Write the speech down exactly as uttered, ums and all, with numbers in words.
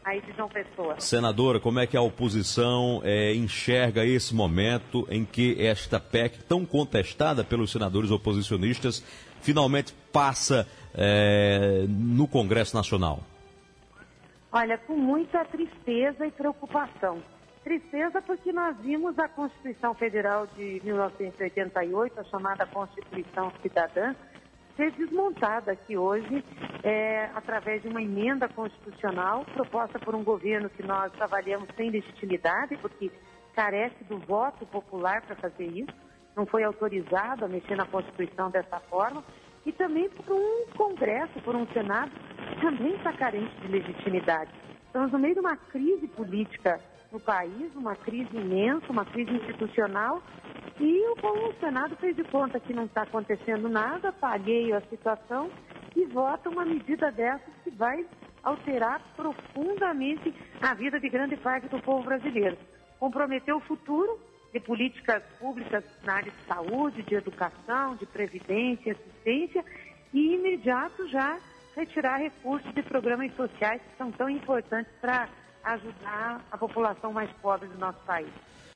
aí de João Pessoa. Senadora, como é que a oposição é, enxerga esse momento em que esta P E C, tão contestada pelos senadores oposicionistas, finalmente passa é, no Congresso Nacional? Olha, com muita tristeza e preocupação. Tristeza porque nós vimos a Constituição Federal de mil novecentos e oitenta e oito, a chamada Constituição Cidadã, ser desmontada aqui hoje é, através de uma emenda constitucional proposta por um governo que nós avaliamos sem legitimidade, porque carece do voto popular para fazer isso, não foi autorizado a mexer na Constituição dessa forma, e também por um Congresso, por um Senado, que também está carente de legitimidade. Estamos no meio de uma crise política no país, uma crise imensa, uma crise institucional, e o, o Senado fez de conta que não está acontecendo nada, paguei a situação e vota uma medida dessas que vai alterar profundamente a vida de grande parte do povo brasileiro. Comprometer o futuro de políticas públicas na área de saúde, de educação, de previdência, assistência, e imediato já retirar recursos de programas sociais que são tão importantes para ajudar a população mais pobre do nosso país.